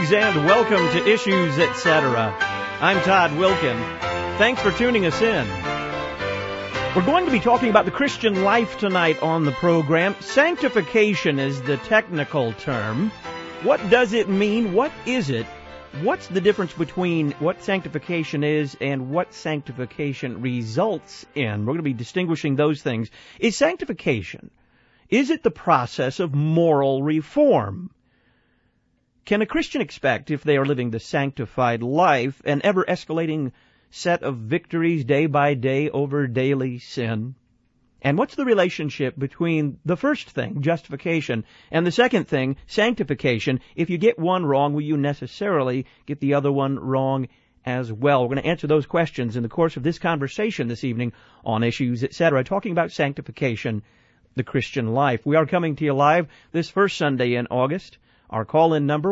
Greetings and welcome to Issues, Etc. I'm Todd Wilkin. Thanks for tuning us in. We're going to be talking about the Christian life tonight on the program. Sanctification is the technical term. What does it mean? What is it? What's the difference between what sanctification is and what sanctification results in? We're going to be distinguishing those things. Is sanctification, is it the process of moral reform? Can a Christian expect, if they are living the sanctified life, an ever-escalating set of victories day by day over daily sin? And what's the relationship between the first thing, justification, and the second thing, sanctification? If you get one wrong, will you necessarily get the other one wrong as well? We're going to answer those questions in the course of this conversation this evening on Issues, Etc., talking about sanctification, the Christian life. We are coming to you live this first Sunday in August. Our call-in number,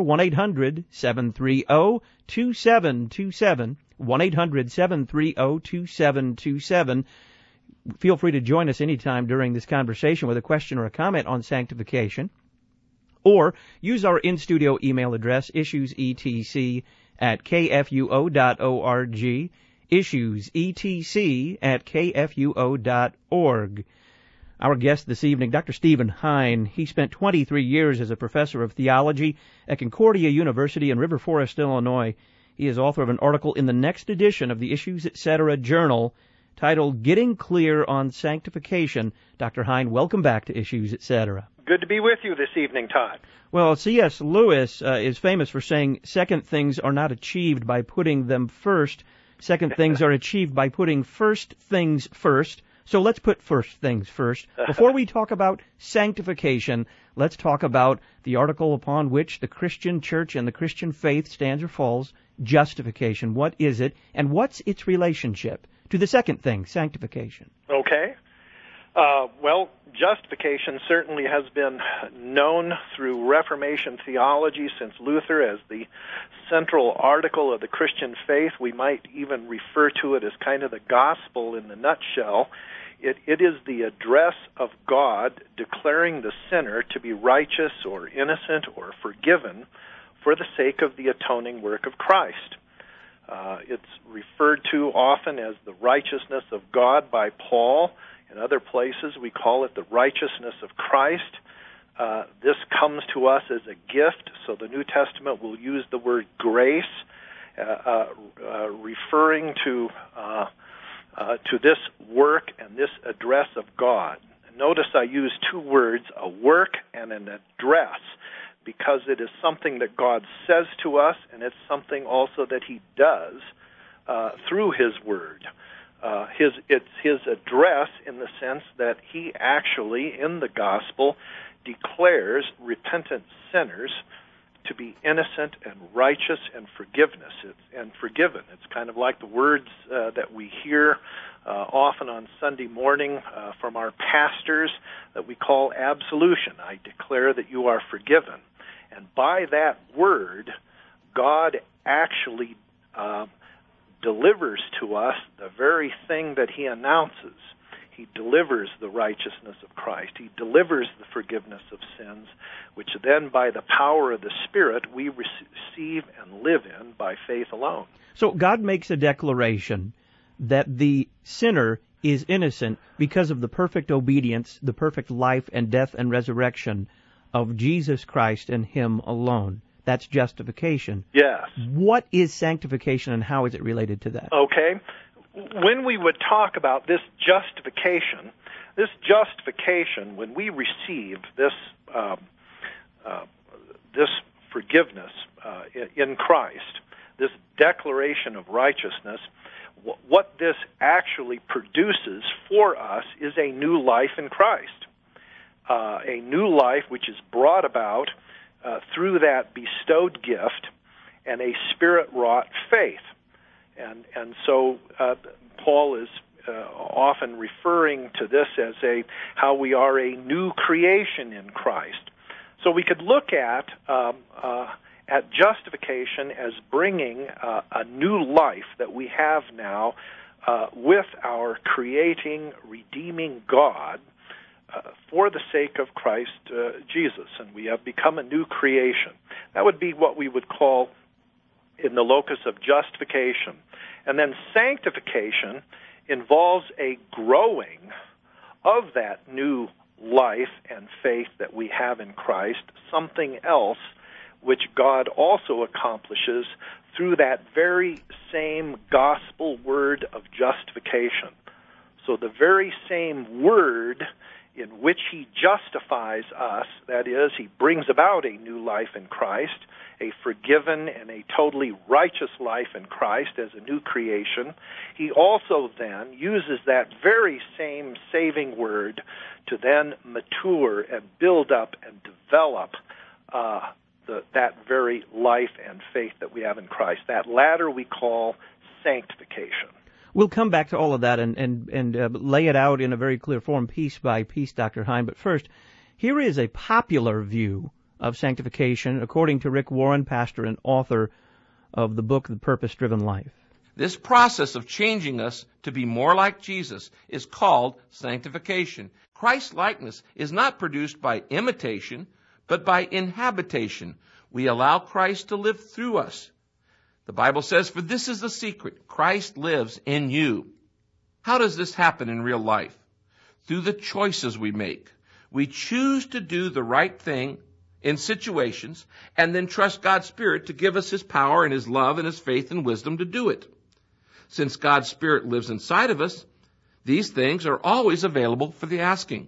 1-800-730-2727, 1-800-730-2727. Feel free to join us anytime during this conversation with a question or a comment on sanctification. Or use our in-studio email address, issuesetc@kfuo.org, issuesetc@kfuo.org. Our guest this evening, Dr. Stephen Hein. He spent 23 years as a professor of theology at Concordia University in River Forest, Illinois. He is author of an article in the next edition of the Issues, Etc. journal titled Getting Clear on Sanctification. Dr. Hein, welcome back to Issues, Etc. Good to be with you this evening, Todd. Well, C.S. Lewis is famous for saying second things are not achieved by putting them first. Second things are achieved by putting first things first. So let's put first things first. Before we talk about sanctification, let's talk about the article upon which the Christian church and the Christian faith stands or falls, justification. What is it, and what's its relationship to the second thing, sanctification? Okay. Well, justification certainly has been known through Reformation theology since Luther as the central article of the Christian faith. We might even refer to it as kind of the gospel in the nutshell. It is the address of God declaring the sinner to be righteous or innocent or forgiven for the sake of the atoning work of Christ. It's referred to often as the righteousness of God by Paul. In other places, we call it the righteousness of Christ. This comes to us as a gift, so the New Testament will use the word grace, referring to this work and this address of God. Notice I use two words, a work and an address, because it is something that God says to us, and it's something also that He does through His Word. It's His address in the sense that He actually, in the gospel, declares repentant sinners to be innocent and righteous and forgiven. It's kind of like the words that we hear often on Sunday morning from our pastors that we call absolution. I declare that you are forgiven. And by that word, God actually delivers to us the very thing that He announces. He delivers the righteousness of Christ. He delivers the forgiveness of sins, which then by the power of the Spirit we receive and live in by faith alone. So God makes a declaration that the sinner is innocent because of the perfect obedience, the perfect life and death and resurrection of Jesus Christ and Him alone. That's justification. Yes. What is sanctification and how is it related to that? Okay. When we would talk about this justification, when we receive this forgiveness in Christ, this declaration of righteousness, what this actually produces for us is a new life in Christ, a new life which is brought about through that bestowed gift and a Spirit-wrought faith. And so Paul is often referring to this as how we are a new creation in Christ. So we could look at justification as bringing a new life that we have now with our creating, redeeming God for the sake of Christ Jesus, and we have become a new creation. That would be what we would call in the locus of justification. And then sanctification involves a growing of that new life and faith that we have in Christ, something else which God also accomplishes through that very same gospel word of justification. So the very same word in which he justifies us, that is, he brings about a new life in Christ, a forgiven and a totally righteous life in Christ as a new creation. He also then uses that very same saving word to then mature and build up and develop that very life and faith that we have in Christ. That latter we call sanctification. We'll come back to all of that and lay it out in a very clear form, piece by piece, Dr. Hein. But first, here is a popular view of sanctification, according to Rick Warren, pastor and author of the book, The Purpose-Driven Life. This process of changing us to be more like Jesus is called sanctification. Christ-likeness is not produced by imitation, but by inhabitation. We allow Christ to live through us. The Bible says, "For this is the secret, Christ lives in you." How does this happen in real life? Through the choices we make. We choose to do the right thing in situations and then trust God's Spirit to give us His power and His love and His faith and wisdom to do it. Since God's Spirit lives inside of us, these things are always available for the asking.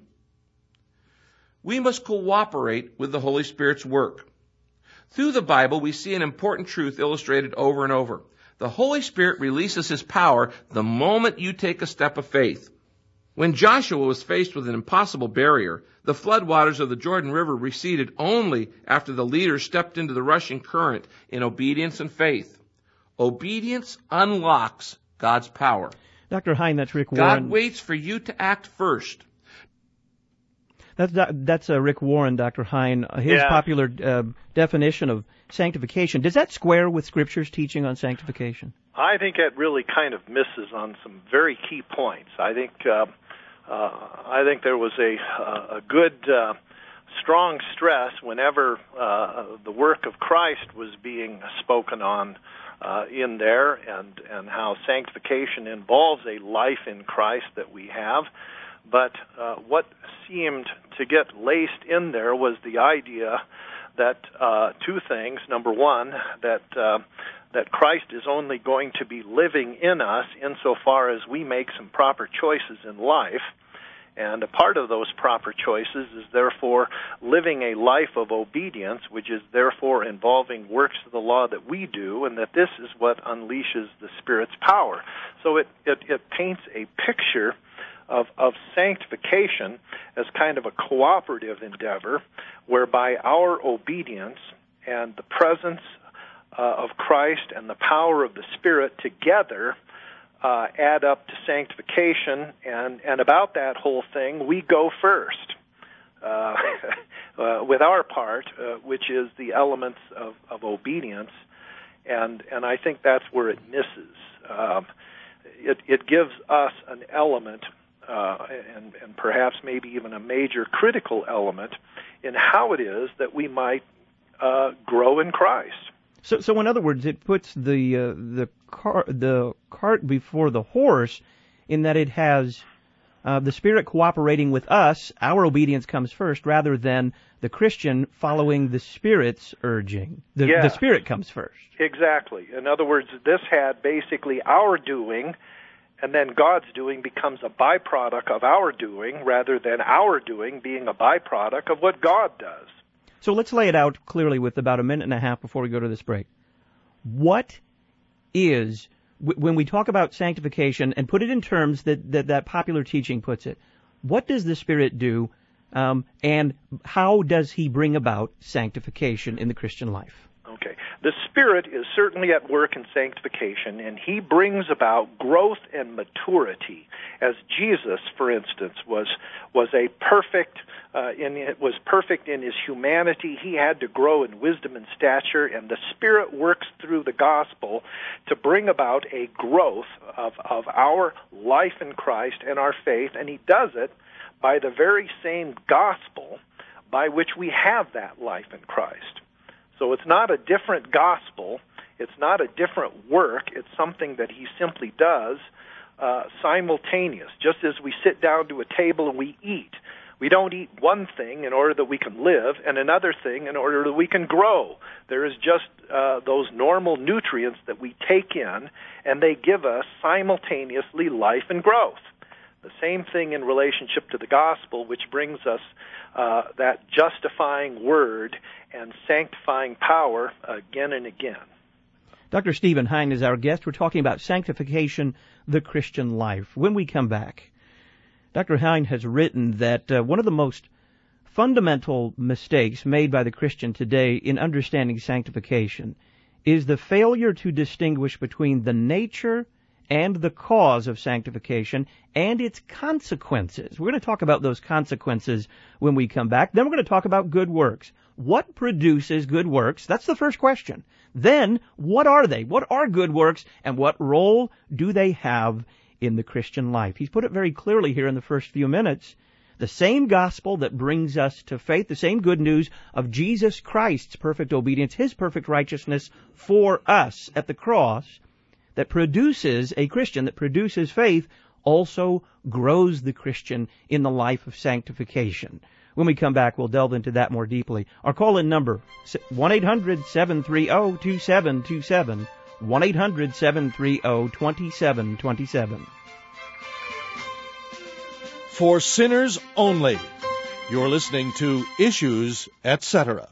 We must cooperate with the Holy Spirit's work. Through the Bible, we see an important truth illustrated over and over. The Holy Spirit releases His power the moment you take a step of faith. When Joshua was faced with an impossible barrier, the floodwaters of the Jordan River receded only after the leaders stepped into the rushing current in obedience and faith. Obedience unlocks God's power. Dr. Hein, that's Rick Warren. God waits for you to act first. That's Rick Warren, Dr. Hein. His popular definition of sanctification. Does that square with Scripture's teaching on sanctification? I think it really kind of misses on some very key points. I think there was a good, strong stress whenever the work of Christ was being spoken on in there, and how sanctification involves a life in Christ that we have. But what seemed to get laced in there was the idea that two things. Number one, that Christ is only going to be living in us insofar as we make some proper choices in life. And a part of those proper choices is therefore living a life of obedience, which is therefore involving works of the law that we do, and that this is what unleashes the Spirit's power. So it paints a picture of sanctification as kind of a cooperative endeavor, whereby our obedience and the presence of Christ and the power of the Spirit together add up to sanctification, and about that whole thing, we go first with our part, which is the elements of obedience, and I think that's where it misses. It gives us an element, and perhaps maybe even a major critical element in how it is that we might grow in Christ. So in other words, it puts the cart before the horse, in that it has the Spirit cooperating with us. Our obedience comes first, rather than the Christian following the Spirit's urging. The Spirit comes first. Exactly. In other words, this had basically our doing, and then God's doing becomes a byproduct of our doing, rather than our doing being a byproduct of what God does. So let's lay it out clearly with about a minute and a half before we go to this break. What is, when we talk about sanctification, and put it in terms that popular teaching puts it, what does the Spirit do, and how does He bring about sanctification in the Christian life? Okay. The Spirit is certainly at work in sanctification, and He brings about growth and maturity. As Jesus, for instance, was perfect in His humanity, He had to grow in wisdom and stature, and the Spirit works through the gospel to bring about a growth of our life in Christ and our faith, and He does it by the very same gospel by which we have that life in Christ. So it's not a different gospel. It's not a different work. It's something that he simply does simultaneous. Just as we sit down to a table and we eat. We don't eat one thing in order that we can live and another thing in order that we can grow. There is just those normal nutrients that we take in, and they give us simultaneously life and growth. The same thing in relationship to the gospel, which brings us that justifying word and sanctifying power again and again. Dr. Stephen Hein is our guest. We're talking about sanctification, the Christian life. When we come back, Dr. Hein has written that one of the most fundamental mistakes made by the Christian today in understanding sanctification is the failure to distinguish between the nature and the cause of sanctification and its consequences. We're going to talk about those consequences when we come back. Then we're going to talk about good works. What produces good works? That's the first question. Then, what are they? What are good works, and what role do they have in the Christian life? He's put it very clearly here in the first few minutes. The same gospel that brings us to faith, the same good news of Jesus Christ's perfect obedience, his perfect righteousness for us at the cross, that produces a Christian, that produces faith, also grows the Christian in the life of sanctification. When we come back, we'll delve into that more deeply. Our call-in number, 1-800-730-2727, 1-800-730-2727. For sinners only. You're listening to Issues, Etc.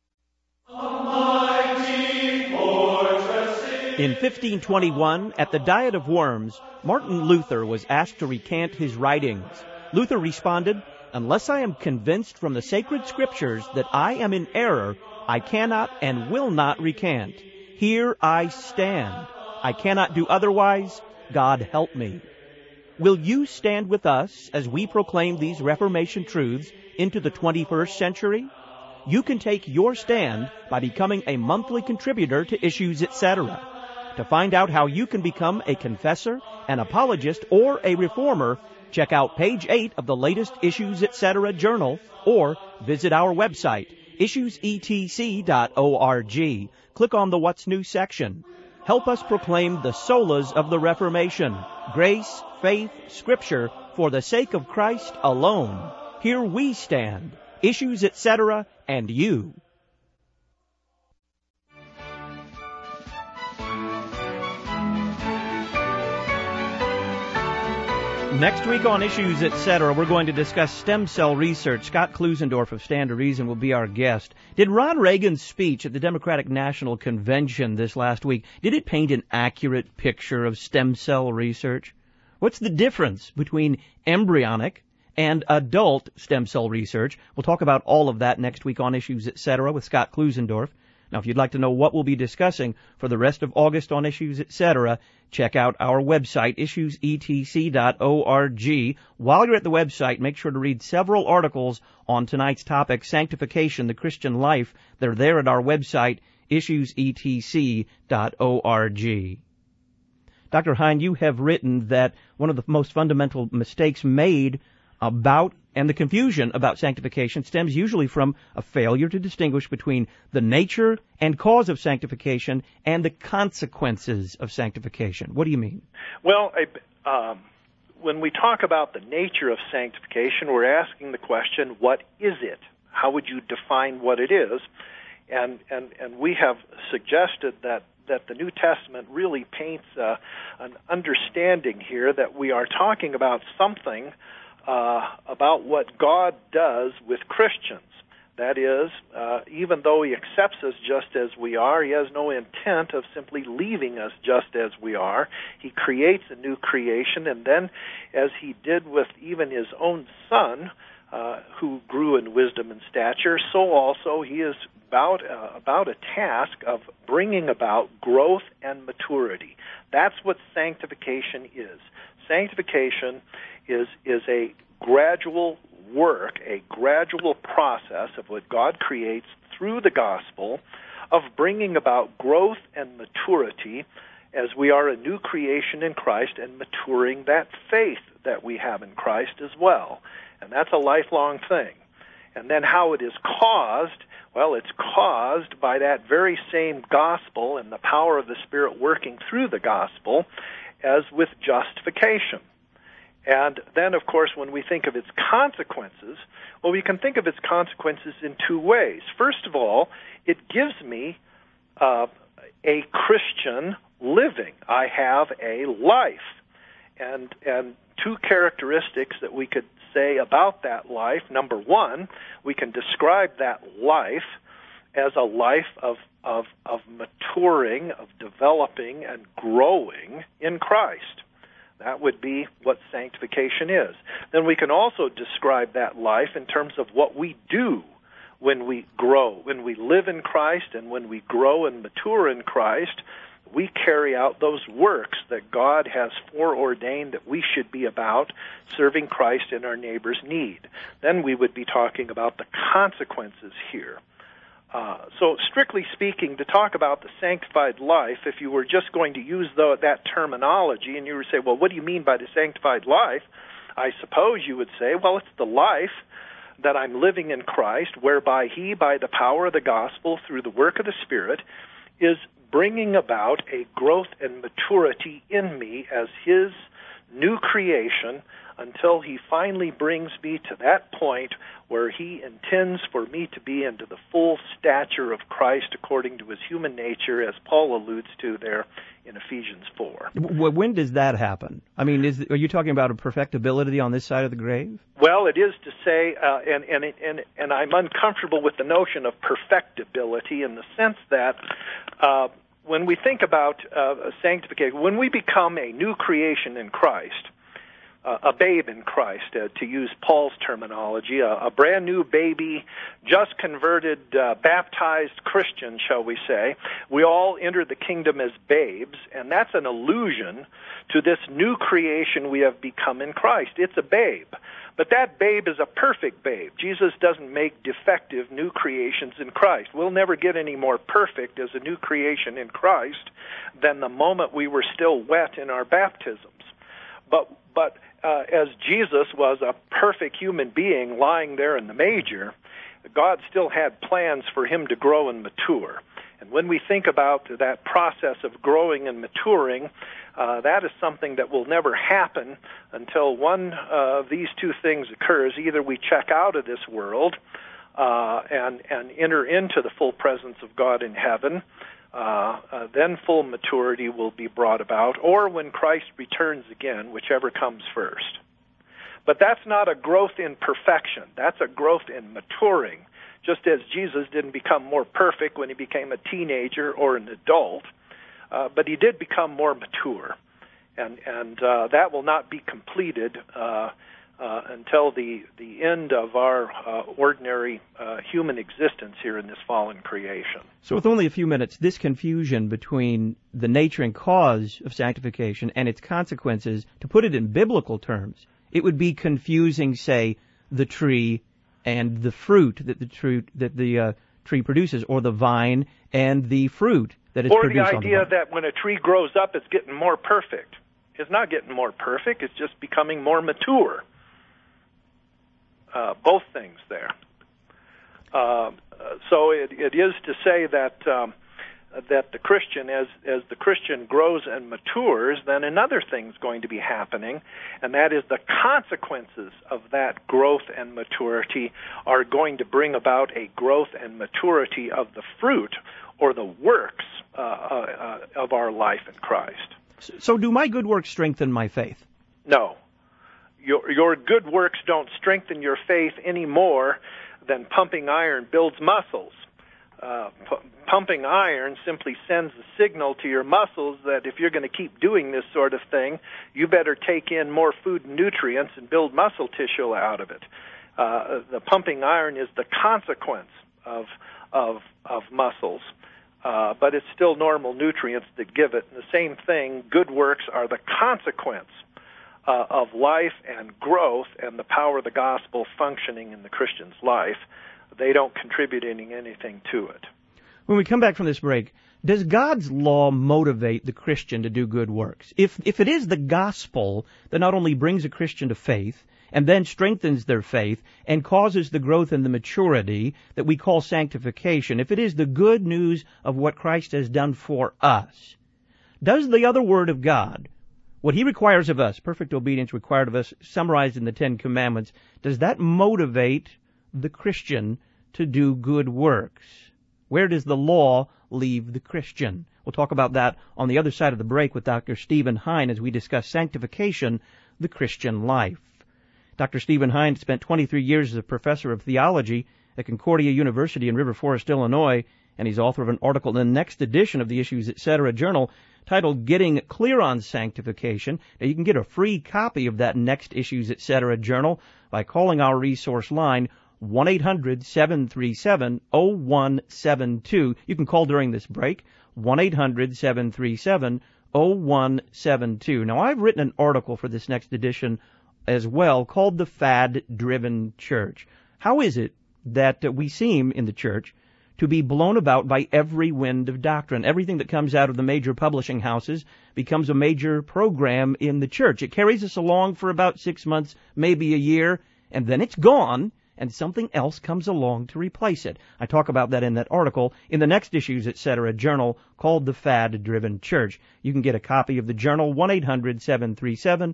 In 1521, at the Diet of Worms, Martin Luther was asked to recant his writings. Luther responded, "Unless I am convinced from the sacred scriptures that I am in error, I cannot and will not recant. Here I stand. I cannot do otherwise. God help me." Will you stand with us as we proclaim these Reformation truths into the 21st century? You can take your stand by becoming a monthly contributor to Issues, Etc. To find out how you can become a confessor, an apologist, or a reformer, check out page 8 of the latest Issues, Etc. journal, or visit our website, issuesetc.org. Click on the What's New section. Help us proclaim the solas of the Reformation, grace, faith, Scripture, for the sake of Christ alone. Here we stand, Issues, Etc., and you. Next week on Issues, Etc., we're going to discuss stem cell research. Scott Klusendorf of Stand to Reason will be our guest. Did Ron Reagan's speech at the Democratic National Convention this last week, did it paint an accurate picture of stem cell research? What's the difference between embryonic and adult stem cell research? We'll talk about all of that next week on Issues, Etc. with Scott Klusendorf. Now, if you'd like to know what we'll be discussing for the rest of August on Issues, Etc., check out our website, issuesetc.org. While you're at the website, make sure to read several articles on tonight's topic, Sanctification, the Christian Life. They're there at our website, issuesetc.org. Dr. Hein, you have written that one of the most fundamental mistakes made about and the confusion about sanctification stems usually from a failure to distinguish between the nature and cause of sanctification and the consequences of sanctification. What do you mean? Well, when we talk about the nature of sanctification, we're asking the question, what is it? How would you define what it is? And we have suggested that the New Testament really paints an understanding here that we are talking about something about what God does with Christians. That is, even though He accepts us just as we are, He has no intent of simply leaving us just as we are. He creates a new creation, and then, as He did with even His own Son, who grew in wisdom and stature, so also He is about a task of bringing about growth and maturity. That's what sanctification is. Sanctification is a gradual work, a gradual process of what God creates through the gospel of bringing about growth and maturity as we are a new creation in Christ and maturing that faith that we have in Christ as well. And that's a lifelong thing. And then how it is caused, well, it's caused by that very same gospel and the power of the Spirit working through the gospel as with justification. And then, of course, when we think of its consequences, well, we can think of its consequences in two ways. First of all, it gives me a Christian living. I have a life. And two characteristics that we could say about that life. Number one, we can describe that life as a life of maturing, of developing, and growing in Christ. That would be what sanctification is. Then we can also describe that life in terms of what we do when we grow. When we live in Christ and when we grow and mature in Christ, we carry out those works that God has foreordained that we should be about, serving Christ in our neighbor's need. Then we would be talking about the consequences here. So strictly speaking, to talk about the sanctified life, if you were just going to use that terminology and you were to say, well, what do you mean by the sanctified life? I suppose you would say, well, it's the life that I'm living in Christ, whereby He, by the power of the gospel, through the work of the Spirit, is bringing about a growth and maturity in me as His new creation until He finally brings me to that point where He intends for me to be into the full stature of Christ according to His human nature, as Paul alludes to there in Ephesians 4. When does that happen? I mean, are you talking about a perfectibility on this side of the grave? Well, it is to say, and I'm uncomfortable with the notion of perfectibility in the sense that when we think about sanctification, when we become a new creation in Christ, a babe in Christ, to use Paul's terminology, a brand new baby, just converted, baptized Christian, shall we say. We all enter the kingdom as babes, and that's an allusion to this new creation we have become in Christ. It's a babe. But that babe is a perfect babe. Jesus doesn't make defective new creations in Christ. We'll never get any more perfect as a new creation in Christ than the moment we were still wet in our baptisms. But as Jesus was a perfect human being lying there in the manger, God still had plans for Him to grow and mature. And when we think about that process of growing and maturing, that is something that will never happen until one of these two things occurs. Either we check out of this world and enter into the full presence of God in heaven, then full maturity will be brought about, or when Christ returns again, whichever comes first. But that's not a growth in perfection. That's a growth in maturing. Just as Jesus didn't become more perfect when He became a teenager or an adult, but He did become more mature. And that will not be completed until the end of our ordinary human existence here in this fallen creation. So with only a few minutes, this confusion between the nature and cause of sanctification and its consequences, to put it in biblical terms, it would be confusing, say, the tree and the fruit that the tree produces, or the vine and the fruit that is produced on the vine. Or the idea that when a tree grows up, it's getting more perfect. It's not getting more perfect. It's just becoming more mature. Both things there. So it is to say that the Christian, as the Christian grows and matures, then another thing's going to be happening, and that is the consequences of that growth and maturity are going to bring about a growth and maturity of the fruit or the works of our life in Christ. So do my good works strengthen my faith? No. Your good works don't strengthen your faith any more than pumping iron builds muscles. Pumping iron simply sends a signal to your muscles that if you're going to keep doing this sort of thing, you better take in more food and nutrients and build muscle tissue out of it. The pumping iron is the consequence of muscles, but it's still normal nutrients that give it. And the same thing, good works are the consequence of life and growth and the power of the gospel functioning in the Christian's life. They don't contribute anything to it. When we come back from this break, Does God's law motivate the Christian to do good works? If it is the gospel that not only brings a Christian to faith, and then strengthens their faith, and causes the growth and the maturity that we call sanctification, if it is the good news of what Christ has done for us, does the other Word of God, what He requires of us, perfect obedience required of us, summarized in the Ten Commandments, does that motivate the Christian to do good works? Where does the law leave the Christian? We'll talk about that on the other side of the break with Dr. Stephen Hein as we discuss sanctification, the Christian life. Dr. Stephen Hein spent 23 years as a professor of theology at Concordia University in River Forest, Illinois, and he's author of an article in the next edition of the Issues Etc. journal titled Getting Clear on Sanctification. Now, you can get a free copy of that next Issues Etc. journal by calling our resource line 1-800-737-0172. You can call during this break, 1-800-737-0172. Now, I've written an article for this next edition as well called The Fad-Driven Church. How is it that we seem in the church to be blown about by every wind of doctrine? Everything that comes out of the major publishing houses becomes a major program in the church. It carries us along for about 6 months, maybe a year, and then it's gone, and something else comes along to replace it. I talk about that in that article in the next Issues Etc. journal called The Fad-Driven Church. You can get a copy of the journal, 1-800-737-0172.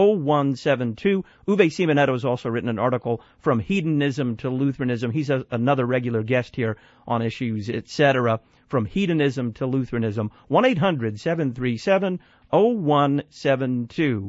Uwe Simonetto has also written an article From Hedonism to Lutheranism. He's another regular guest here on Issues Etc. From Hedonism to Lutheranism. 1-800-737-0172.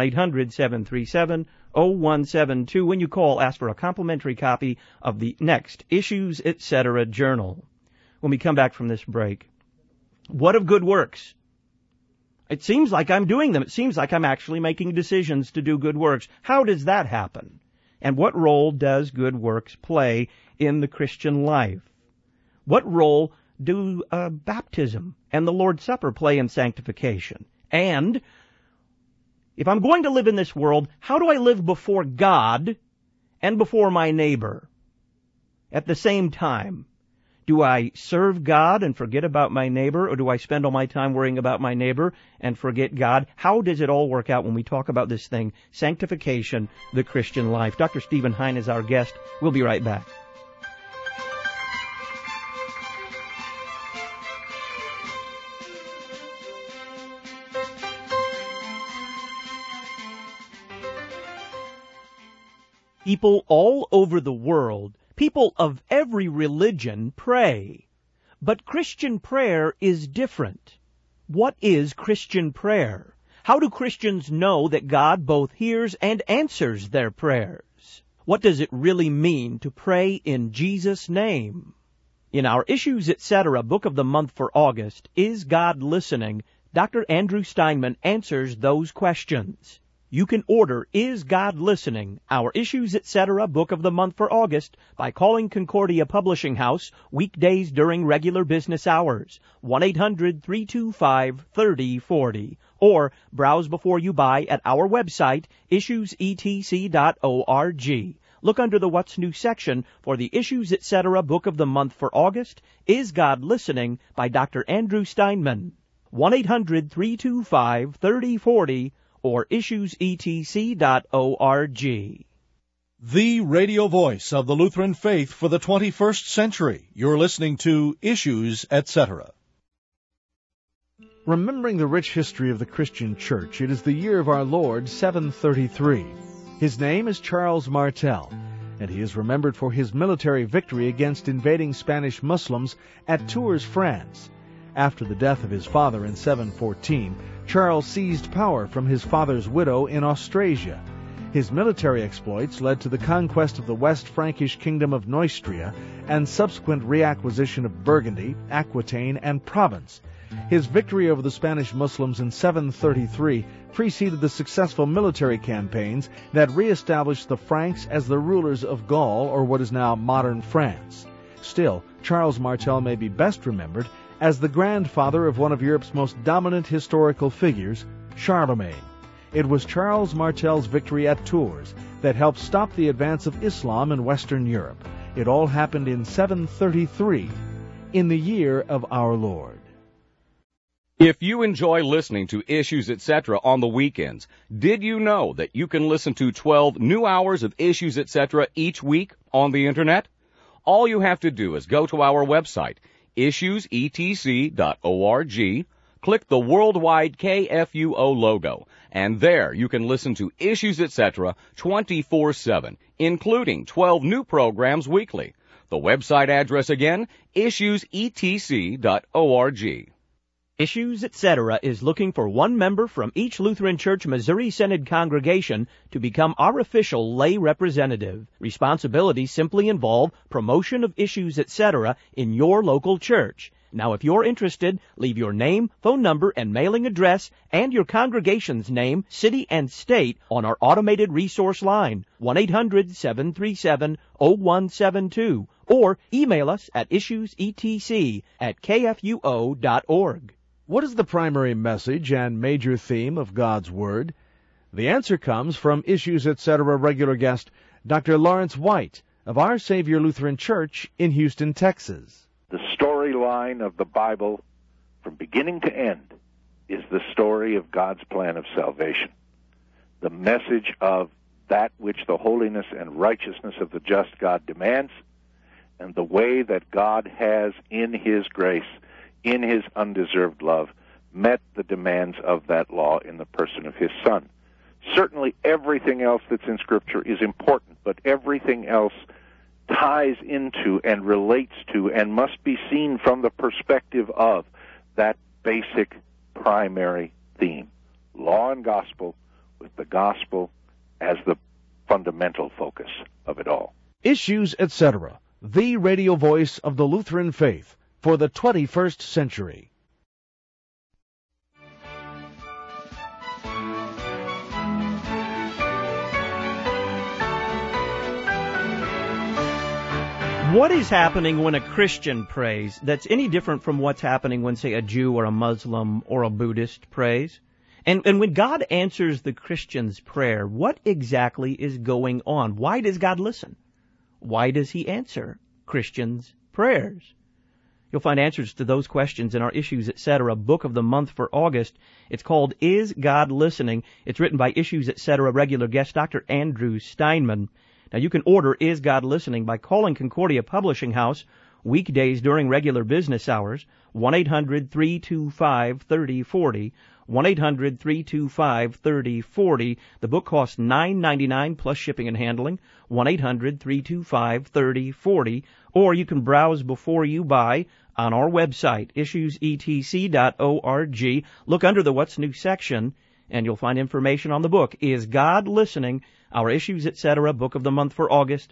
1-800-737-0172. When you call, ask for a complimentary copy of the next Issues Etc. journal. When we come back from this break, what of good works? It seems like I'm doing them. It seems like I'm actually making decisions to do good works. How does that happen? And what role does good works play in the Christian life? What role do baptism and the Lord's Supper play in sanctification? And if I'm going to live in this world, how do I live before God and before my neighbor at the same time? Do I serve God and forget about my neighbor, or do I spend all my time worrying about my neighbor and forget God? How does it all work out when we talk about this thing, sanctification, the Christian life? Dr. Stephen Hein is our guest. We'll be right back. People all over the world, people of every religion, pray. But Christian prayer is different. What is Christian prayer? How do Christians know that God both hears and answers their prayers? What does it really mean to pray in Jesus' name? In our Issues Etc. Book of the Month for August, Is God Listening?, Dr. Andrew Steinman answers those questions. You can order Is God Listening?, our Issues Etc. Book of the Month for August, by calling Concordia Publishing House weekdays during regular business hours, 1-800-325-3040, or browse before you buy at our website, issuesetc.org. Look under the What's New section for the Issues Etc. Book of the Month for August, Is God Listening? By Dr. Andrew Steinman. 1-800-325-3040, or issuesetc.org. The radio voice of the Lutheran faith for the 21st century. You're listening to Issues Etc. Remembering the rich history of the Christian Church, it is the year of our Lord 733. His name is Charles Martel, and he is remembered for his military victory against invading Spanish Muslims at Tours, France. After the death of his father in 714, Charles seized power from his father's widow in Austrasia. His military exploits led to the conquest of the West Frankish kingdom of Neustria and subsequent reacquisition of Burgundy, Aquitaine, and Provence. His victory over the Spanish Muslims in 733 preceded the successful military campaigns that reestablished the Franks as the rulers of Gaul, or what is now modern France. Still, Charles Martel may be best remembered as the grandfather of one of Europe's most dominant historical figures, Charlemagne. It was Charles Martel's victory at Tours that helped stop the advance of Islam in Western Europe. It all happened in 733, in the year of our Lord. If you enjoy listening to Issues Etc. on the weekends, did you know that you can listen to 12 new hours of Issues Etc. each week on the Internet? All you have to do is go to our website, issuesetc.org, click the worldwide KFUO logo, and there you can listen to Issues Etc. 24/7, including 12 new programs weekly. The website address again, issuesetc.org. Issues, Etc. is looking for one member from each Lutheran Church Missouri Synod congregation to become our official lay representative. Responsibilities simply involve promotion of Issues, Etc. in your local church. Now, if you're interested, leave your name, phone number, and mailing address, and your congregation's name, city, and state on our automated resource line, 1-800-737-0172, or email us at issuesetc@kfuo.org. What is the primary message and major theme of God's Word? The answer comes from Issues Etc. regular guest Dr. Lawrence White of Our Savior Lutheran Church in Houston, Texas. The storyline of the Bible, from beginning to end, is the story of God's plan of salvation. The message of that which the holiness and righteousness of the just God demands, and the way that God has, in His grace, in His undeserved love, met the demands of that law in the person of His Son. Certainly everything else that's in Scripture is important, but everything else ties into and relates to and must be seen from the perspective of that basic primary theme, law and gospel, with the gospel as the fundamental focus of it all. Issues Etc., the radio voice of the Lutheran faith for the 21st century. What is happening when a Christian prays that's any different from what's happening when, say, a Jew or a Muslim or a Buddhist prays? And when God answers the Christian's prayer, what exactly is going on? Why does God listen? Why does He answer Christians' prayers? You'll find answers to those questions in our Issues, Etc. book of the month for August. It's called Is God Listening? It's written by Issues, Etc. regular guest Dr. Andrew Steinman. Now, you can order Is God Listening by calling Concordia Publishing House weekdays during regular business hours, 1-800-325-3040, 1-800-325-3040. The book costs $9.99 plus shipping and handling, 1-800-325-3040. Or you can browse before you buy on our website, issuesetc.org. Look under the What's New section, and you'll find information on the book, Is God Listening? Our Issues, Etc. book of the month for August,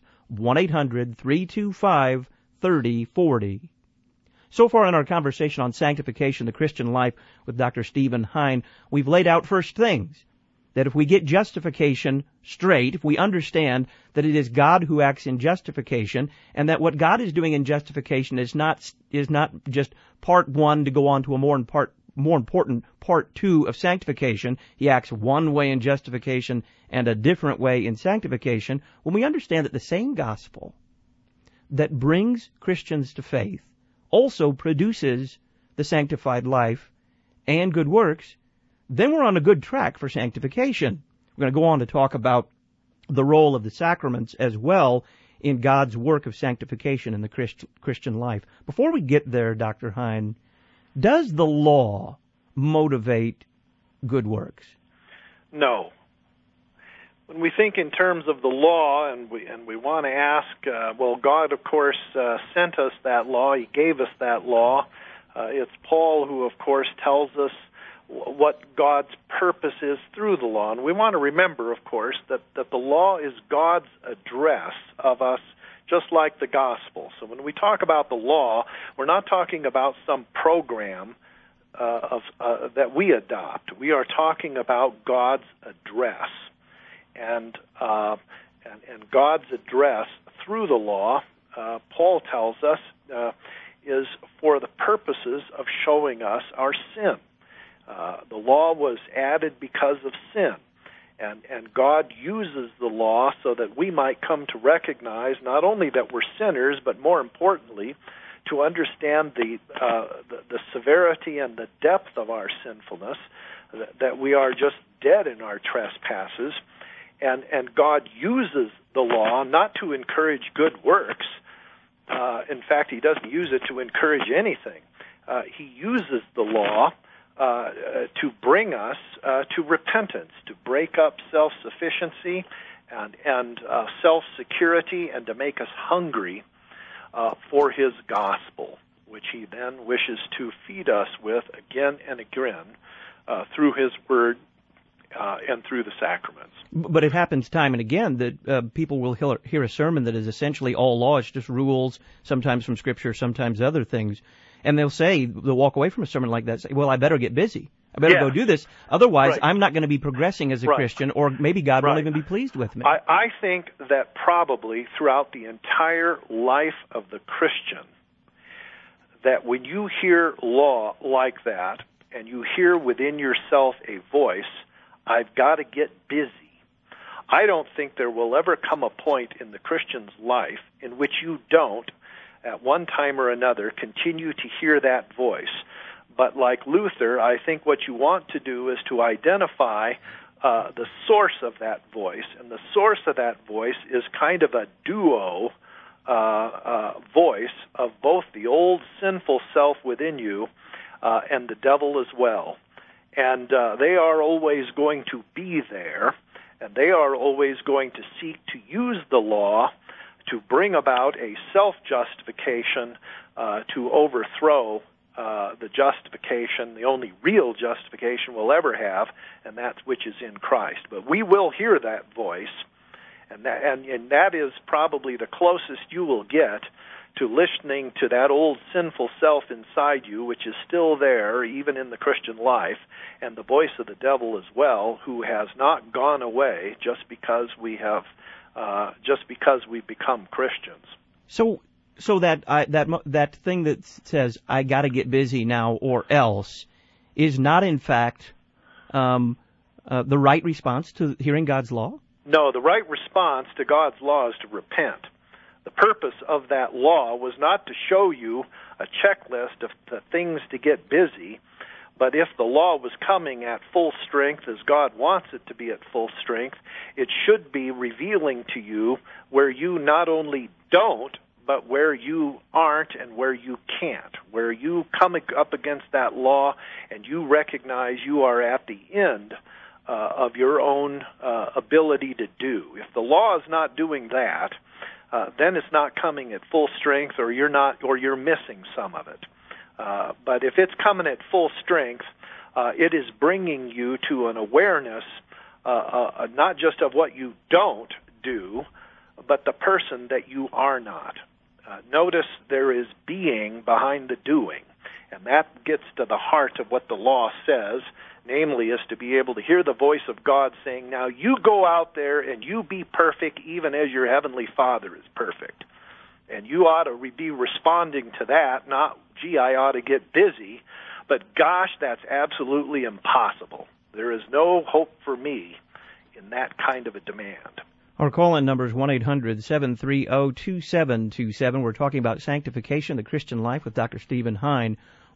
1-800-325-3040. So far in our conversation on sanctification, the Christian life, with Dr. Stephen Hein, we've laid out first things. That if we get justification straight, if we understand that it is God who acts in justification, and that what God is doing in justification is not just part one to go on to a more important part two of sanctification. He acts one way in justification and a different way in sanctification. When we understand that the same gospel that brings Christians to faith also produces the sanctified life and good works, then we're on a good track for sanctification. We're going to go on to talk about the role of the sacraments as well in God's work of sanctification in the Christian life. Before we get there, Dr. Hein, does the law motivate good works? No. When we think in terms of the law, and we want to ask, well, God, of course, sent us that law. He gave us that law. It's Paul who, of course, tells us what God's purpose is through the law. And we want to remember, of course, that the law is God's address of us, just like the gospel. So when we talk about the law, we're not talking about some program that we adopt. We are talking about God's address. And God's address through the law, Paul tells us, is for the purposes of showing us our sin. The law was added because of sin, and God uses the law so that we might come to recognize not only that we're sinners, but more importantly, to understand the severity and the depth of our sinfulness, that we are just dead in our trespasses, and God uses the law not to encourage good works. In fact, He doesn't use it to encourage anything. He uses the law to bring us to repentance, to break up self-sufficiency and self-security, and to make us hungry for His gospel, which He then wishes to feed us with again and again through His Word and through the sacraments. But it happens time and again that people will hear a sermon that is essentially all law. It's just rules, sometimes from Scripture, sometimes other things. And they'll walk away from a sermon like that, say, well, I better get busy. I better go do this. Otherwise, I'm not going to be progressing as a Christian, or maybe God won't even be pleased with me. I think that probably throughout the entire life of the Christian, that when you hear law like that, and you hear within yourself a voice, I've got to get busy, I don't think there will ever come a point in the Christian's life in which you don't, at one time or another, continue to hear that voice. But like Luther, I think what you want to do is to identify the source of that voice. And the source of that voice is kind of a duo voice of both the old sinful self within you and the devil as well. And they are always going to be there, and they are always going to seek to use the law to bring about a self-justification to overthrow the justification, the only real justification we'll ever have, and that which is in Christ. But we will hear that voice, and that is probably the closest you will get to listening to that old sinful self inside you, which is still there even in the Christian life, and the voice of the devil as well, who has not gone away just because we've become Christians. So that thing that says I got to get busy now or else is not in fact the right response to hearing God's law? No, the right response to God's law is to repent. The purpose of that law was not to show you a checklist of the things to get busy, but if the law was coming at full strength as God wants it to be at full strength, it should be revealing to you where you not only don't, but where you aren't and where you can't, where you come up against that law and you recognize you are at the end of your own ability to do. If the law is not doing that, then it's not coming at full strength, or you're missing some of it. But if it's coming at full strength, it is bringing you to an awareness, not just of what you don't do, but the person that you are not. Notice there is being behind the doing, and that gets to the heart of what the law says, namely is to be able to hear the voice of God saying, now you go out there and you be perfect even as your heavenly Father is perfect. And you ought to be responding to that, not, gee, I ought to get busy, but gosh, that's absolutely impossible. There is no hope for me in that kind of a demand. Our call-in number is 1-800-730-2727. We're talking about sanctification, the Christian life, with Dr. Stephen Hein.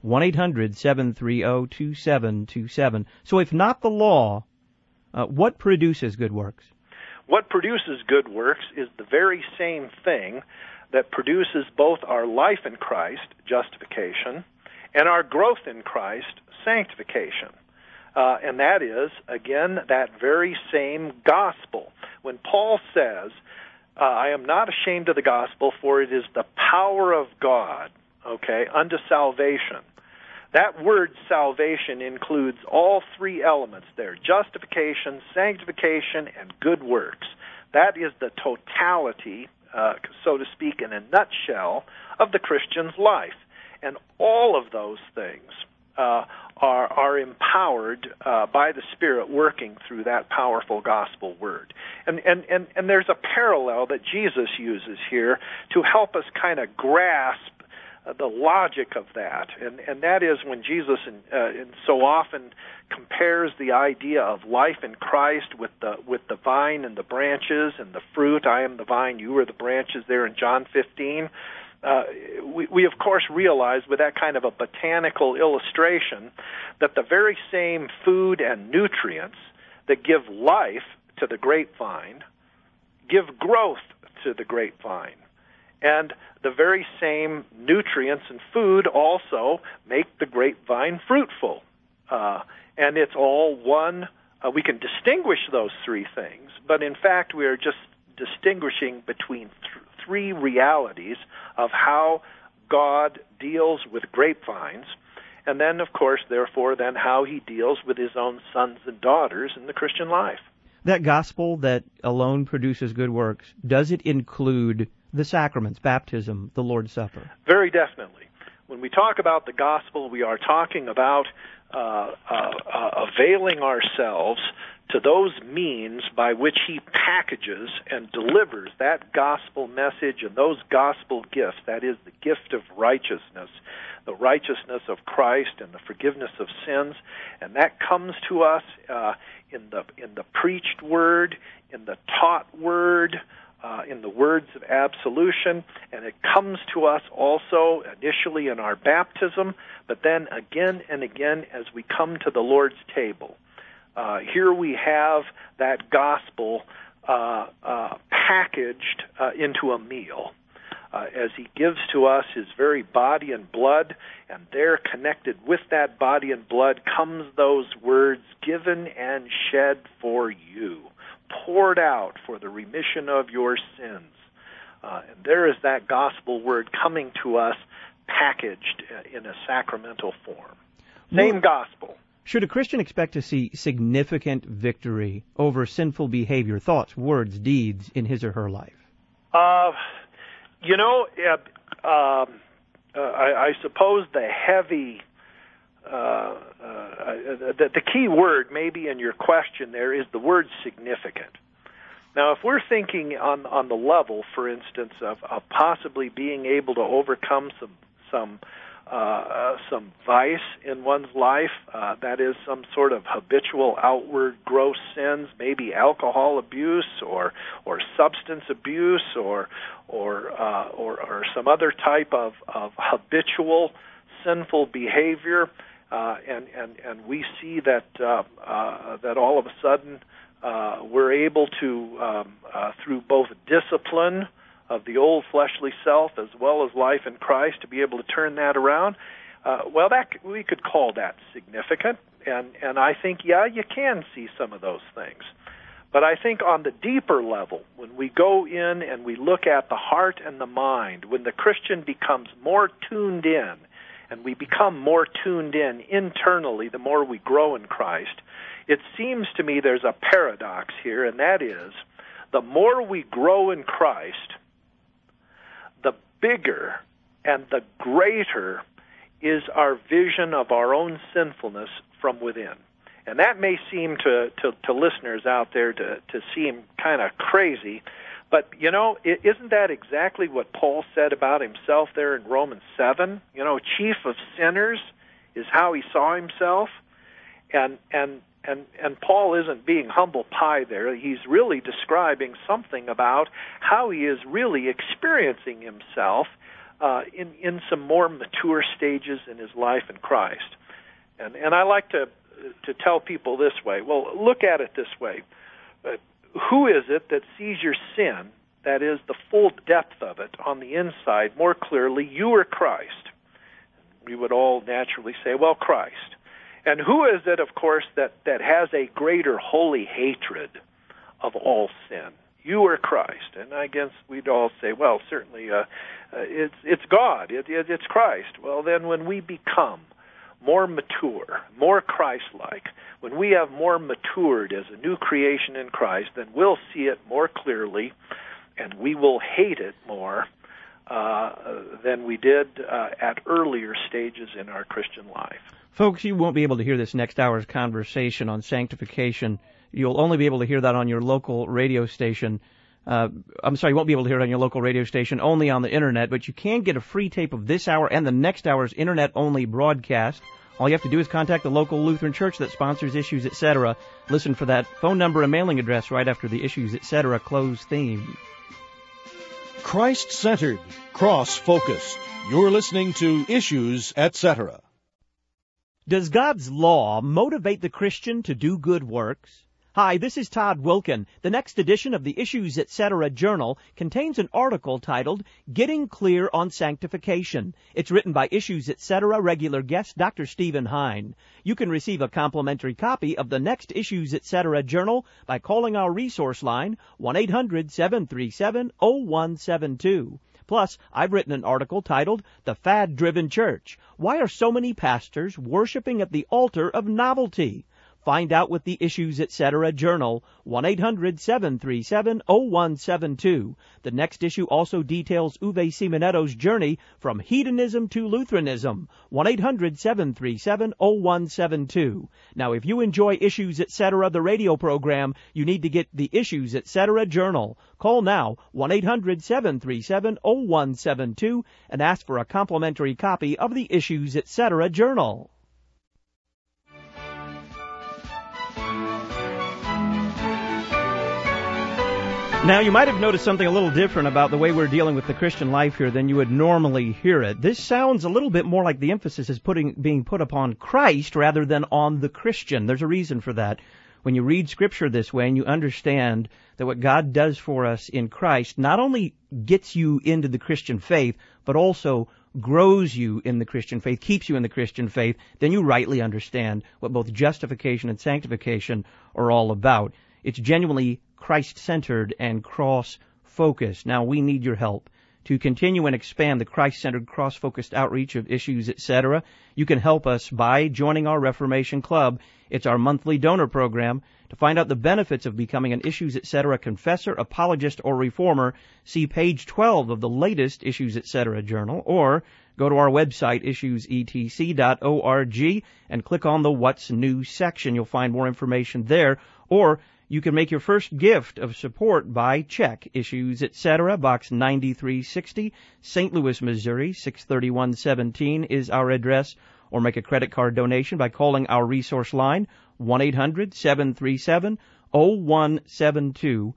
1-800-730-2727. So if not the law, what produces good works? What produces good works is the very same thing that produces both our life in Christ, justification, and our growth in Christ, sanctification. And that is, again, that very same gospel. When Paul says, I am not ashamed of the gospel, for it is the power of God, unto salvation. That word salvation includes all three elements there: justification, sanctification, and good works. That is the totality, so to speak, in a nutshell, of the Christian's life. And all of those things are empowered by the Spirit working through that powerful gospel word. And there's a parallel that Jesus uses here to help us kind of grasp the logic of that, and that is when Jesus so often compares the idea of life in Christ with the vine and the branches and the fruit. I am the vine, you are the branches there in John 15. we of course realize with that kind of a botanical illustration that the very same food and nutrients that give life to the grapevine give growth to the grapevine. And the very same nutrients and food also make the grapevine fruitful. And it's all one. We can distinguish those three things, but in fact we are just distinguishing between three realities of how God deals with grapevines, and then, of course, therefore, then how he deals with his own sons and daughters in the Christian life. That gospel that alone produces good works, does it include the sacraments, baptism, the Lord's Supper? Very definitely. When we talk about the gospel, we are talking about availing ourselves to those means by which he packages and delivers that gospel message and those gospel gifts. That is the gift of righteousness, the righteousness of Christ and the forgiveness of sins. And that comes to us in the preached word, in the taught word, in the words of absolution, and it comes to us also initially in our baptism, but then again and again as we come to the Lord's table. Here we have that gospel packaged into a meal as he gives to us his very body and blood, and there connected with that body and blood comes those words, given and shed for you, poured out for the remission of your sins. And there is that gospel word coming to us packaged in a sacramental form. Same gospel. Should a Christian expect to see significant victory over sinful behavior, thoughts, words, deeds in his or her life? I suppose the heavy, the key word maybe in your question there is the word significant. Now, if we're thinking on the level, for instance, of possibly being able to overcome some vice in one's life, that is some sort of habitual outward gross sins, maybe alcohol abuse or substance abuse or some other type of habitual sinful behavior, and we see that all of a sudden we're able to through both discipline of the old fleshly self as well as life in Christ to be able to turn that around. That we could call that significant, and I think, you can see some of those things. But I think on the deeper level, when we go in and we look at the heart and the mind, when the Christian becomes more tuned in, and we become more tuned in internally the more we grow in Christ, it seems to me there's a paradox here, and that is, the more we grow in Christ, the bigger and the greater is our vision of our own sinfulness from within. And that may seem to listeners out there to seem kind of crazy, but, isn't that exactly what Paul said about himself there in Romans 7? Chief of sinners is how he saw himself. And Paul isn't being humble pie there. He's really describing something about how he is really experiencing himself in some more mature stages in his life in Christ. And I like to tell people this way. Well, look at it this way. Who is it that sees your sin, that is the full depth of it, on the inside more clearly? You or Christ? We would all naturally say, well, Christ. And who is it, of course, that has a greater holy hatred of all sin? You or Christ? And I guess we'd all say, well, certainly it's God. It's Christ. Well, then when we become more mature, more Christ-like, when we have more matured as a new creation in Christ, then we'll see it more clearly, and we will hate it more than we did at earlier stages in our Christian life. Folks, you won't be able to hear this next hour's conversation on sanctification. You'll only be able to hear that on your local radio station. You won't be able to hear it on your local radio station, only on the Internet, but you can get a free tape of this hour and the next hour's Internet-only broadcast. All you have to do is contact the local Lutheran church that sponsors Issues, etc. Listen for that phone number and mailing address right after the Issues, etc. close theme. Christ-centered, cross-focused. You're listening to Issues, Etc. Does God's law motivate the Christian to do good works? Hi, this is Todd Wilkin. The next edition of the Issues Etc. Journal contains an article titled Getting Clear on Sanctification. It's written by Issues Etc. regular guest Dr. Stephen Hein. You can receive a complimentary copy of the next Issues Etc. Journal by calling our resource line 1-800-737-0172. Plus, I've written an article titled The Fad-Driven Church. Why are so many pastors worshiping at the altar of novelty? Find out with the Issues Etc. Journal, 1-800-737-0172. The next issue also details Uwe Simonetto's journey from hedonism to Lutheranism, 1-800-737-0172. Now, if you enjoy Issues Etc., the radio program, you need to get the Issues Etc. Journal. Call now, 1-800-737-0172, and ask for a complimentary copy of the Issues Etc. Journal. Now, you might have noticed something a little different about the way we're dealing with the Christian life here than you would normally hear it. This sounds a little bit more like the emphasis is being put upon Christ rather than on the Christian. There's a reason for that. When you read Scripture this way and you understand that what God does for us in Christ not only gets you into the Christian faith, but also grows you in the Christian faith, keeps you in the Christian faith, then you rightly understand what both justification and sanctification are all about. It's genuinely Christ-centered and cross-focused. Now, we need your help to continue and expand the Christ-centered, cross-focused outreach of Issues, etc. You can help us by joining our Reformation Club. It's our monthly donor program. To find out the benefits of becoming an Issues, etc. confessor, apologist, or reformer, see page 12 of the latest Issues, etc. journal, or go to our website, issuesetc.org, and click on the What's New section. You'll find more information there, or you can make your first gift of support by check. Issues, etc., Box 9360, St. Louis, Missouri, 63117 is our address. Or make a credit card donation by calling our resource line, 1-800-737-0172,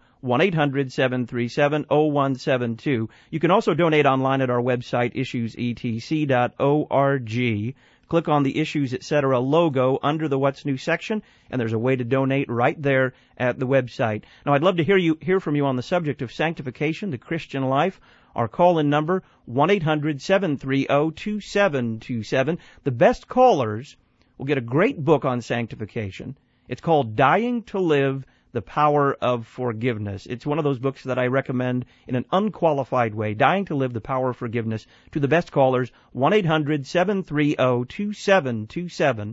1-800-737-0172. You can also donate online at our website, issuesetc.org. Click on the Issues, etc. logo under the What's New section, and there's a way to donate right there at the website. Now, I'd love to hear from you on the subject of sanctification, the Christian life. Our call-in number, 1-800-730-2727. The best callers will get a great book on sanctification. It's called Dying to Live, The Power of Forgiveness. It's one of those books that I recommend in an unqualified way. Dying to Live, The Power of Forgiveness. To the best callers, 1-800-730-2727,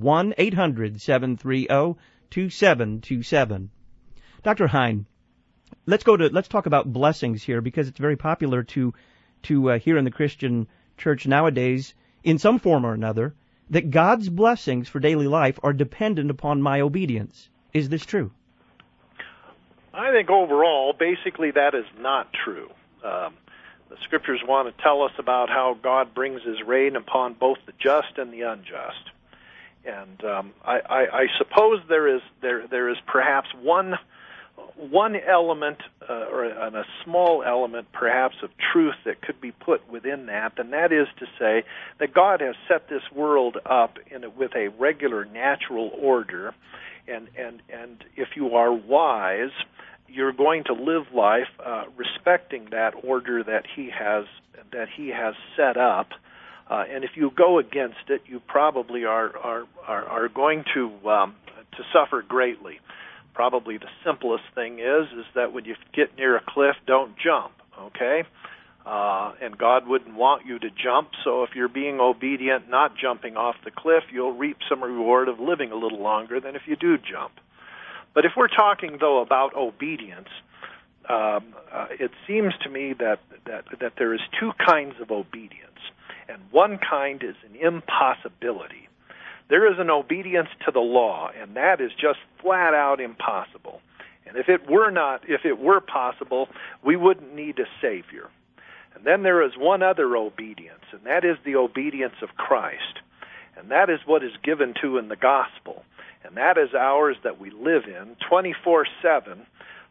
1-800-730-2727. Dr. Hein, let's talk about blessings here, because it's very popular to hear in the Christian church nowadays, in some form or another, that God's blessings for daily life are dependent upon my obedience. Is this true? I think overall, basically, that is not true. The Scriptures want to tell us about how God brings His rain upon both the just and the unjust. And I suppose there is perhaps one element, or a small element, perhaps, of truth that could be put within that, and that is to say that God has set this world up with a regular natural order, and if you are wise, you're going to live life respecting that order that He has set up. And if you go against it, you probably are going to suffer greatly. Probably the simplest thing is that when you get near a cliff, don't jump, okay? And God wouldn't want you to jump, so if you're being obedient, not jumping off the cliff, you'll reap some reward of living a little longer than if you do jump. But if we're talking, though, about obedience, it seems to me that there is two kinds of obedience, and one kind is an impossibility. There is an obedience to the law, and that is just flat out impossible. And if it were possible, we wouldn't need a Savior. And then there is one other obedience, and that is the obedience of Christ. And that is what is given to in the gospel. And that is ours that we live in 24/7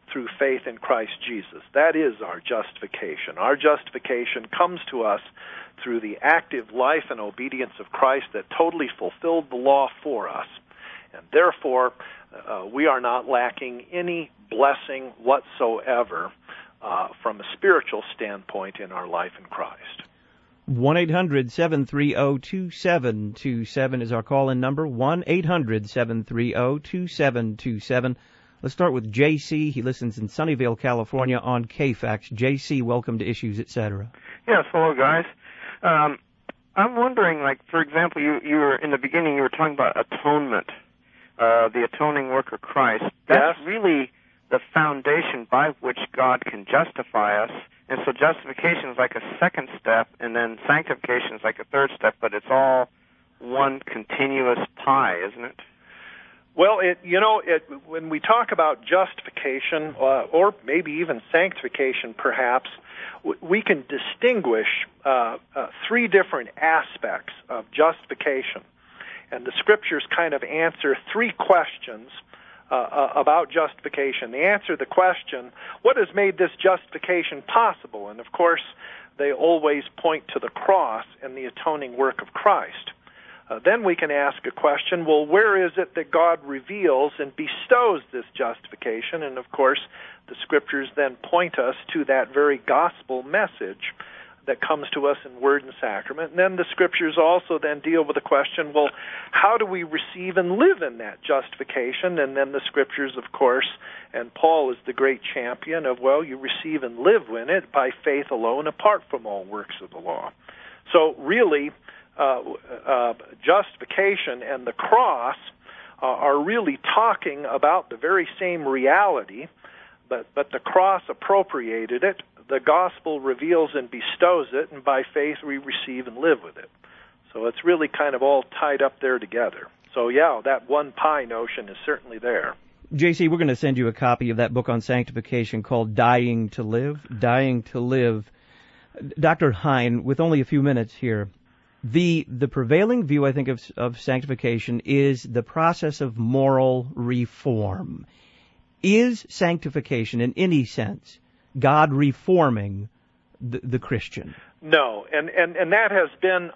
through faith in Christ Jesus. That is our justification. Our justification comes to us through the active life and obedience of Christ that totally fulfilled the law for us. And therefore, we are not lacking any blessing whatsoever from a spiritual standpoint in our life in Christ. 1-800-730-2727 is our call-in number, 1-800-730-2727. Let's start with J.C. He listens in Sunnyvale, California on KFAX. J.C., welcome to Issues, Etc. Yes, hello, guys. I'm wondering, like, for example, you were in the beginning, you were talking about atonement, the atoning work of Christ. That's really the foundation by which God can justify us. And so justification is like a second step, and then sanctification is like a third step, but it's all one continuous pie, isn't it? Well, when we talk about justification, or maybe even sanctification perhaps, we can distinguish three different aspects of justification. And the Scriptures kind of answer three questions about justification. They answer the question, what has made this justification possible? And of course, they always point to the cross and the atoning work of Christ. Then we can ask a question, well, where is it that God reveals and bestows this justification? And of course, the Scriptures then point us to that very gospel message that comes to us in word and sacrament. And then the Scriptures also then deal with the question, well, how do we receive and live in that justification? And then the Scriptures, of course, and Paul is the great champion of, well, you receive and live in it by faith alone, apart from all works of the law. So really, justification and the cross are really talking about the very same reality, but the cross appropriated it, the gospel reveals and bestows it, and by faith we receive and live with it. So it's really kind of all tied up there together. So yeah, that one pie notion is certainly there. JC, we're going to send you a copy of that book on sanctification called Dying to Live. Dying to Live. Dr. Hein, with only a few minutes here, the prevailing view, I think, of sanctification is the process of moral reform. Is sanctification, in any sense, God reforming the Christian? No, and that has been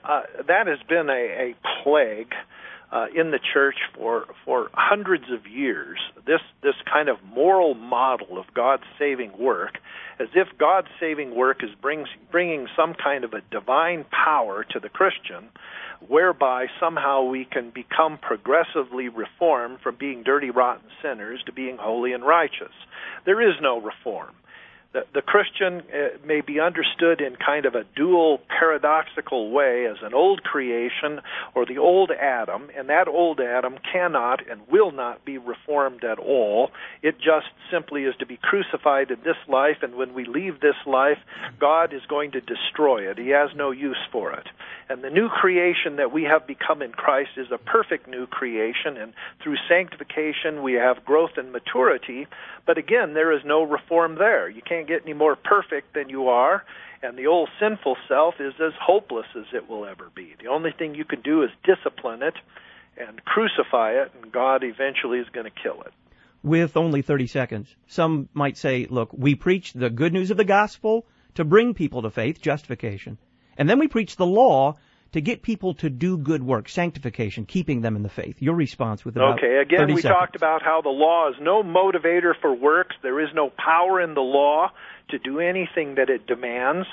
a plague in the church for hundreds of years. This kind of moral model of God's saving work, as if God's saving work is bringing some kind of a divine power to the Christian, whereby somehow we can become progressively reformed from being dirty, rotten sinners to being holy and righteous. There is no reform. The Christian may be understood in kind of a dual paradoxical way as an old creation or the old Adam, and that old Adam cannot and will not be reformed at all. It just simply is to be crucified in this life, and when we leave this life, God is going to destroy it. He has no use for it. And the new creation that we have become in Christ is a perfect new creation, and through sanctification we have growth and maturity, but again, there is no reform there. You can't get any more perfect than you are, and the old sinful self is as hopeless as it will ever be. The only thing you can do is discipline it and crucify it, and God eventually is going to kill it. With only 30 seconds, some might say, look, we preach the good news of the gospel to bring people to faith, justification, and then we preach the law to get people to do good work, sanctification, keeping them in the faith. Your response with about 30 seconds. Okay, again, we talked about how the law is no motivator for works. There is no power in the law to do anything that it demands.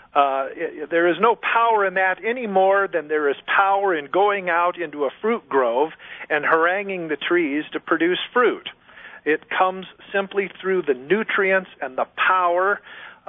There is no power in that any more than there is power in going out into a fruit grove and haranguing the trees to produce fruit. It comes simply through the nutrients and the power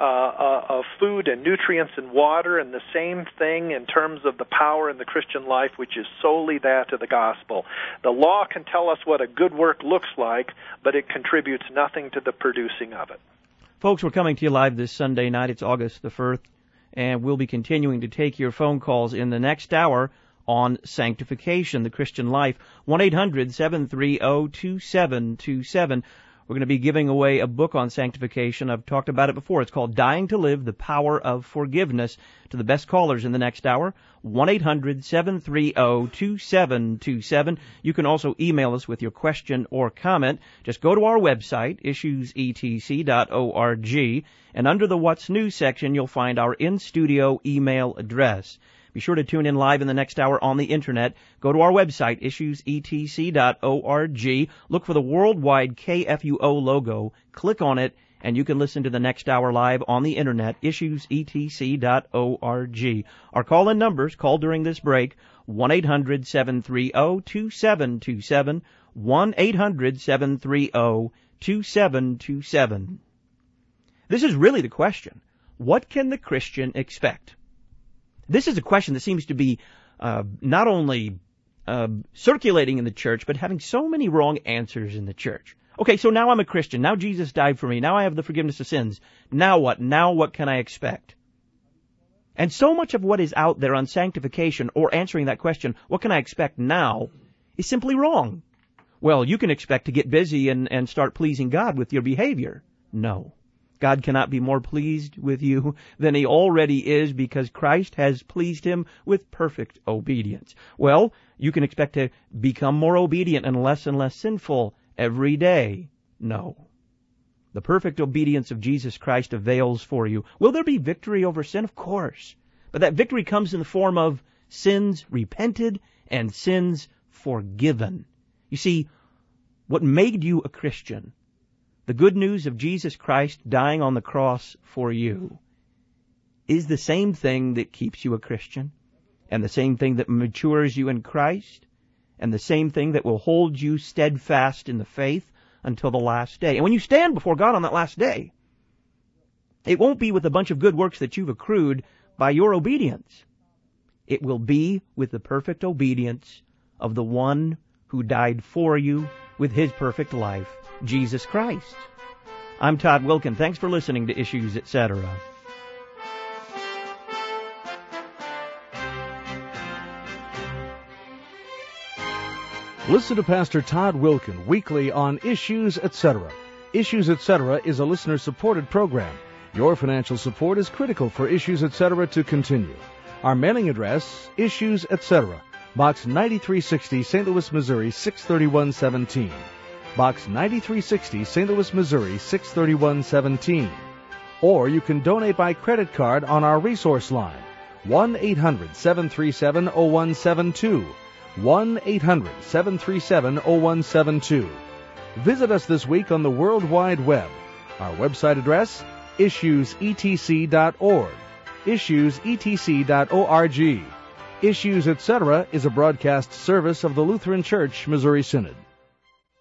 of food and nutrients and water, and the same thing in terms of the power in the Christian life, which is solely that of the gospel. The law can tell us what a good work looks like, but it contributes nothing to the producing of it. Folks, we're coming to you live this Sunday night. It's August the 1st, and we'll be continuing to take your phone calls in the next hour on sanctification, the Christian life. 1-800-730-2727. We're going to be giving away a book on sanctification. I've talked about it before. It's called Dying to Live, The Power of Forgiveness. To the best callers in the next hour, 1-800-730-2727. You can also email us with your question or comment. Just go to our website, issuesetc.org, and under the What's New section, you'll find our in-studio email address. Be sure to tune in live in the next hour on the Internet. Go to our website, issuesetc.org. Look for the worldwide KFUO logo. Click on it, and you can listen to the next hour live on the Internet, issuesetc.org. Our call-in numbers, call during this break, 1-800-730-2727, 1-800-730-2727. This is really the question. What can the Christian expect? This is a question that seems to be not only circulating in the church, but having so many wrong answers in the church. Okay, so now I'm a Christian. Now Jesus died for me. Now I have the forgiveness of sins. Now what? Now what can I expect? And so much of what is out there on sanctification or answering that question, what can I expect now, is simply wrong. Well, you can expect to get busy and start pleasing God with your behavior. No. God cannot be more pleased with you than He already is, because Christ has pleased Him with perfect obedience. Well, you can expect to become more obedient and less sinful every day. No. The perfect obedience of Jesus Christ avails for you. Will there be victory over sin? Of course. But that victory comes in the form of sins repented and sins forgiven. You see, what made you a Christian, the good news of Jesus Christ dying on the cross for you, is the same thing that keeps you a Christian, and the same thing that matures you in Christ, and the same thing that will hold you steadfast in the faith until the last day. And when you stand before God on that last day, it won't be with a bunch of good works that you've accrued by your obedience. It will be with the perfect obedience of the one who died for you with His perfect life, Jesus Christ. I'm Todd Wilkin. Thanks for listening to Issues, Etc. Listen to Pastor Todd Wilkin weekly on Issues, Etc. Issues, Etc. is a listener-supported program. Your financial support is critical for Issues, Etc. to continue. Our mailing address, Issues, Etc., Box 9360, St. Louis, Missouri, 63117. Box 9360, St. Louis, Missouri, 63117. Or you can donate by credit card on our resource line, 1-800-737-0172. 1-800-737-0172. Visit us this week on the World Wide Web. Our website address, issuesetc.org. issuesetc.org. Issues, Etc. is a broadcast service of the Lutheran Church Missouri Synod.